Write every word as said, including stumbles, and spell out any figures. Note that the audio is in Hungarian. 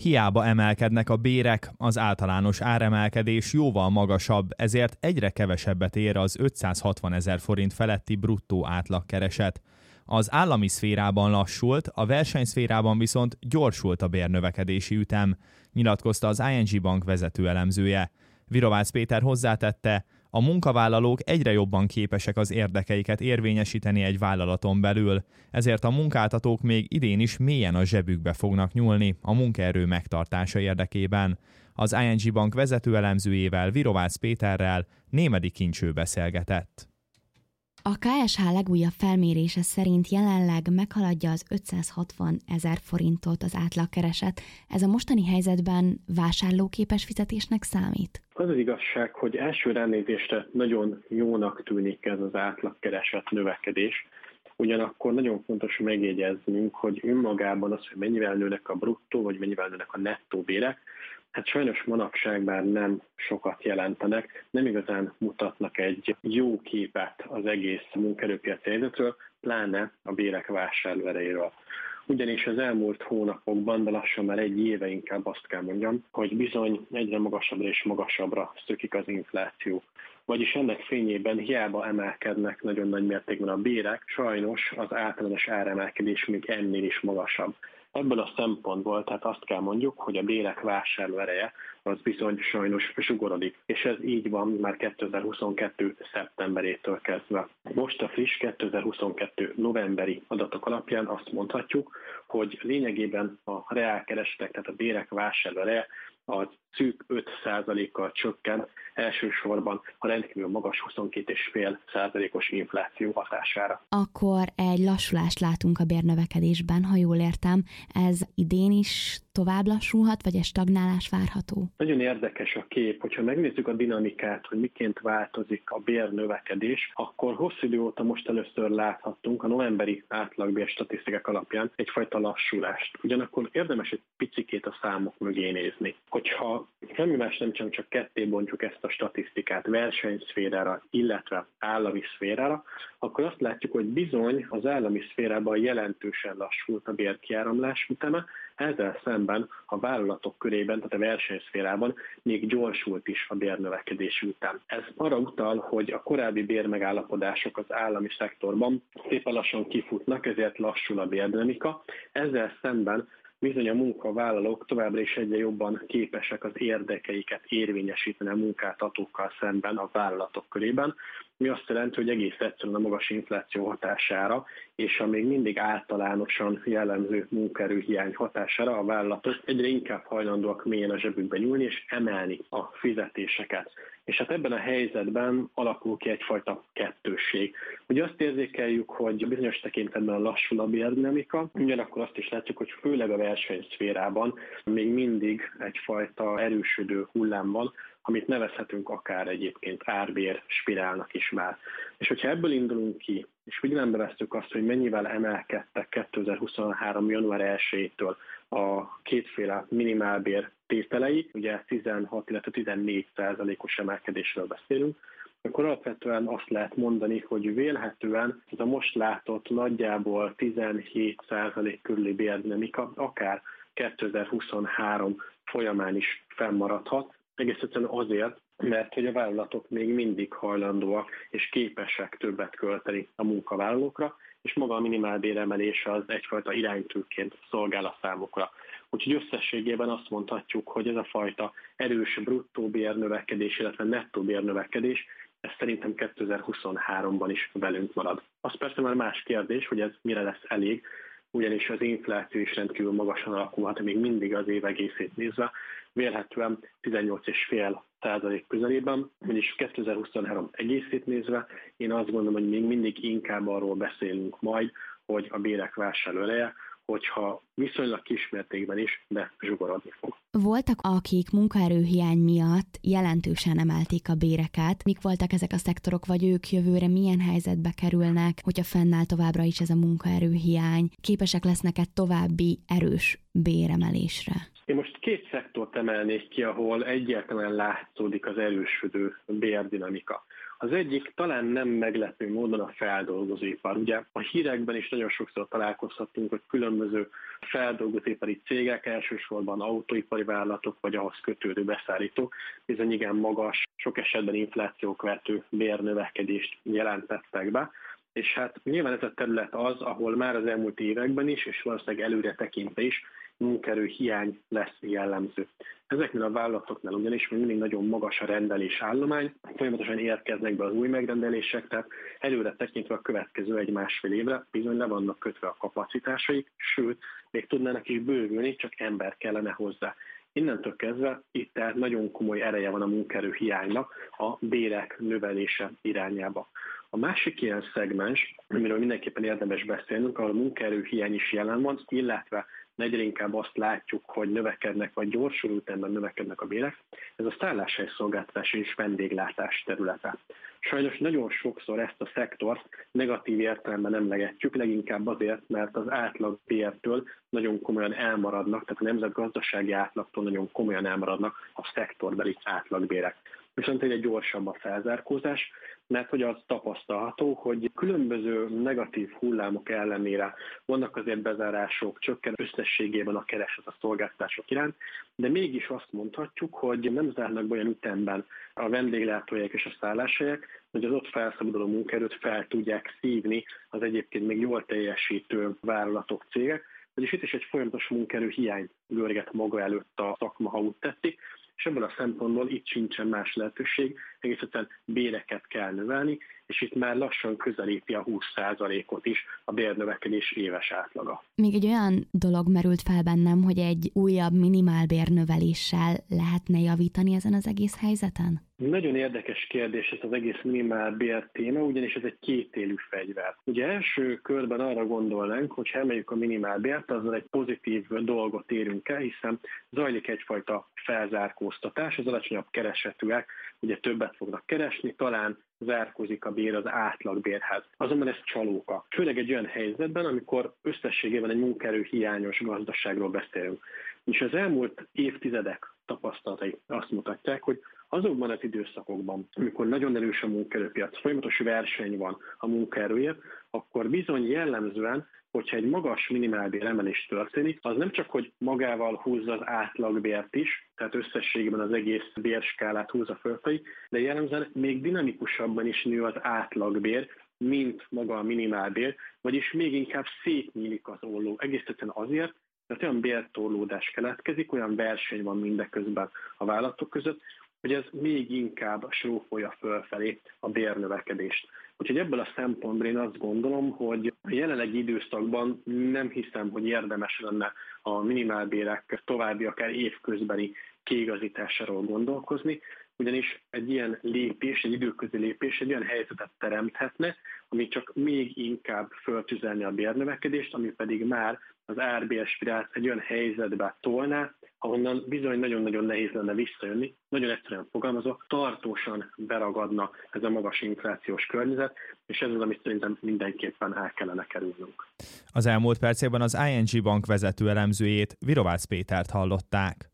Hiába emelkednek a bérek, az általános áremelkedés jóval magasabb, ezért egyre kevesebbet ér az ötszázhatvanezer forint feletti bruttó átlagkereset. Az állami szférában lassult, a versenyszférában viszont gyorsult a bérnövekedési ütem, nyilatkozta az i en gé Bank vezető elemzője. Virovácz Péter hozzátette, a munkavállalók egyre jobban képesek az érdekeiket érvényesíteni egy vállalaton belül, ezért a munkáltatók még idén is mélyen a zsebükbe fognak nyúlni a munkaerő megtartása érdekében. Az i en gé Bank vezető elemzőjével, Virovácz Péterrel Némedy Kincső beszélgetett. A ká es há legújabb felmérése szerint jelenleg meghaladja az ötszázhatvan ezer forintot az átlagkereset. Ez a mostani helyzetben vásárlóképes fizetésnek számít? Az az igazság, hogy első ránézésre nagyon jónak tűnik ez az átlagkereset növekedés. Ugyanakkor nagyon fontos megjegyeznünk, hogy önmagában az, hogy mennyivel nőnek a bruttó, vagy mennyivel nőnek a nettó bérek, hát sajnos manapság már nem sokat jelentenek, nem igazán mutatnak egy jó képet az egész munkaerőpiaci helyzetről, pláne a bérek vásárlóerejéről. Ugyanis az elmúlt hónapokban, de lassan már egy éve inkább azt kell mondjam, hogy bizony egyre magasabbra és magasabbra szökik az infláció. Vagyis ennek fényében hiába emelkednek nagyon nagy mértékben a bérek, sajnos az általános áremelkedés még ennél is magasabb. Ebből a szempontból tehát azt kell mondjuk, hogy a bérek vásárlóereje az bizony sajnos zsugorodik, és ez így van már kétezer-huszonkettő szeptemberétől kezdve. Most a friss kétezer-huszonkettő novemberi adatok alapján azt mondhatjuk, hogy lényegében a reálkeresletek, tehát a bérek vásárlóereje a szűk öt százalékkal csökken, elsősorban a rendkívül magas huszonkét egész öt százalékos infláció hatására. Akkor egy lassulást látunk a bérnövekedésben, ha jól értem. Ez idén is tovább lassulhat, vagy egy stagnálás várható? Nagyon érdekes a kép, hogyha megnézzük a dinamikát, hogy miként változik a bérnövekedés, akkor hosszú idő óta most először láthattunk a novemberi átlagbér statisztikák alapján egyfajta lassulást. Ugyanakkor érdemes egy picikét a számok mögé nézni. Hogyha semmi más nem csak, csak ketté bontjuk ezt a statisztikát versenyszférára, illetve állami szférára, akkor azt látjuk, hogy bizony az állami szférában jelentősen lassult a bérkiáramlás üteme, ezzel szemben a vállalatok körében, tehát a versenyszférában még gyorsult is a bérnövekedési ütem. Ez arra utal, hogy a korábbi bérmegállapodások az állami szektorban szépen lassan kifutnak, ezért lassul a bérdinamika. Ezzel szemben bizony a munkavállalók továbbra is egyre jobban képesek az érdekeiket érvényesíteni a munkáltatókkal szemben a vállalatok körében, mi azt jelenti, hogy egész egyszerűen a magas infláció hatására és a még mindig általánosan jellemző munkaerőhiány hatására a vállalatok egyre inkább hajlandóak mélyen a zsebükbe nyúlni és emelni a fizetéseket. És hát ebben a helyzetben alakul ki egyfajta kettősség. Ugye azt érzékeljük, hogy bizonyos tekintetben lassul a bérdinamika, ugyanakkor azt is látjuk, hogy főleg a versenyszférában még mindig egyfajta erősödő hullám van, amit nevezhetünk akár egyébként árbér spirálnak is már. És hogyha ebből indulunk ki, és figyelembe vesszük azt, hogy mennyivel emelkedtek kétezer-huszonhárom január elsejétől a kétféle minimálbér tételei, ugye tizenhat, illetve tizennégy százalékos emelkedésről beszélünk, akkor alapvetően azt lehet mondani, hogy vélhetően ez a most látott nagyjából tizenhét százalék körüli bérdinamika akár kétezer-huszonhárom folyamán is fennmaradhat, egész egyszerűen azért, mert hogy a vállalatok még mindig hajlandóak és képesek többet költeni a munkavállalókra, és maga a minimálbéremelés az egyfajta iránytűként szolgál a számukra. Úgyhogy összességében azt mondhatjuk, hogy ez a fajta erős bruttó bérnövekedés, illetve nettó bérnövekedés, ez szerintem kétezer-huszonháromban is velünk marad. Az persze már más kérdés, hogy ez mire lesz elég, ugyanis az infláció is rendkívül magasan alakulhat, még mindig az év egészét nézve, vélhetően tizennyolc egész öt százalék közelében, vagyis kétezer-huszonhárom egészét nézve, én azt gondolom, hogy még mindig inkább arról beszélünk majd, hogy a bérek vásárlóereje, hogyha viszonylag kismértékben is, de zsugorodni fog. Voltak, akik munkaerőhiány miatt jelentősen emelték a béreket. Mik voltak ezek a szektorok, vagy ők jövőre milyen helyzetbe kerülnek, hogyha fennáll továbbra is ez a munkaerőhiány? Képesek lesznek-e további erős béremelésre? Én most két szektort emelnék ki, ahol egyértelműen látszódik az erősödő bérdinamika. Az egyik talán nem meglepő módon a feldolgozóipar. Ugye a hírekben is nagyon sokszor találkozhatunk, hogy különböző feldolgozóipari cégek, elsősorban autóipari vállalatok vagy ahhoz kötődő beszállítók bizony igen magas, sok esetben inflációkvető bérnövekedést jelentettek be. És hát nyilván ez a terület az, ahol már az elmúlt években is, és valószínűleg előre tekintve is munkaerő hiány lesz jellemző. Ezeknél a vállalatoknál ugyanis még mindig nagyon magas a rendelés állomány, folyamatosan érkeznek be az új megrendelések, tehát előre tekintve a következő egy-másfél évre bizony le vannak kötve a kapacitásaik, sőt, még tudnának is bővülni, csak ember kellene hozzá. Innentől kezdve itt tehát nagyon komoly ereje van a munkaerő hiánynak a bérek növelése irányába. A másik ilyen szegmens, amiről mindenképpen érdemes beszélnünk, ahol a munkaerő hiány is jelen van, illetve egyre inkább azt látjuk, hogy növekednek, vagy gyorsuló ütemben növekednek a bérek, ez a szálláshelyszolgáltatás és vendéglátás területe. Sajnos nagyon sokszor ezt a szektort negatív értelemben emlegetjük, leginkább azért, mert az átlagbértől nagyon komolyan elmaradnak, tehát a nemzetgazdasági átlagtól nagyon komolyan elmaradnak a szektorbeli átlagbérek. Viszont egy gyorsabb a felzárkózás, mert hogy az tapasztalható, hogy különböző negatív hullámok ellenére vannak azért bezárások, csökken összességében a kereslet a szolgáltatások iránt, de mégis azt mondhatjuk, hogy nem zárnak be olyan ütemben a vendéglátóhelyek és a szálláshelyek, hogy az ott felszabaduló munkaerőt fel tudják szívni az egyébként még jól teljesítő vállalatok, cégek, vagyis itt is egy folyamatos munkaerő hiány görget maga előtt a szakma, ha úgy tetszik, és ebből a szempontból itt sincsen más lehetőség, egész egyszerűen béreket kell növelni, és itt már lassan közelíti a húsz százalékot is a bérnövekedés éves átlaga. Még egy olyan dolog merült fel bennem, hogy egy újabb minimálbérnöveléssel lehetne javítani ezen az egész helyzeten? Nagyon érdekes kérdés ez az egész minimálbér téma, ugyanis ez egy kétélű fegyver. Ugye első körben arra gondolnánk, hogy ha emeljük a minimálbért, azzal egy pozitív dolgot érünk el, hiszen zajlik egyfajta felzárkóztatás, az alacsonyabb keresetűek ugye többet fognak keresni, talán zárkózik a bér az átlagbérhez. Azonban ez csalóka. Főleg egy olyan helyzetben, amikor összességében egy munkaerő hiányos gazdaságról beszélünk. És az elmúlt évtizedek tapasztalatai azt mutatják, hogy azokban az időszakokban, amikor nagyon erős a munkaerőpiac, folyamatos verseny van a munkaerőért, akkor bizony jellemzően, hogyha egy magas minimálbér emelés történik, az nem csak, hogy magával húzza az átlagbért is, tehát összességében az egész bérskálát húzza fölfelé, de jellemzően még dinamikusabban is nő az átlagbér, mint maga a minimálbér, vagyis még inkább szétnyílik az olló. Egész egyszerűen azért, mert olyan bértorlódás keletkezik, olyan verseny van mindeközben a vállalatok között, hogy ez még inkább srófolja fölfelé a bérnövekedést. Úgyhogy ebből a szempontból én azt gondolom, hogy a jelenlegi időszakban nem hiszem, hogy érdemes lenne a minimálbérek további akár évközbeni kiigazításáról gondolkozni, ugyanis egy ilyen lépés, egy időközi lépés egy olyan helyzetet teremthetne, ami csak még inkább föltüzelni a bérnövekedést, ami pedig már az árbérspirált egy olyan helyzetbe tolná, ahonnan bizony nagyon-nagyon nehéz lenne visszajönni, nagyon egyszerűen fogalmazva, tartósan beragadna ez a magas inflációs környezet, és ez az, amit szerintem mindenképpen el kellene kerülnünk. Az elmúlt percekben az i en gé Bank vezető elemzőjét, Virovácz Pétert hallották.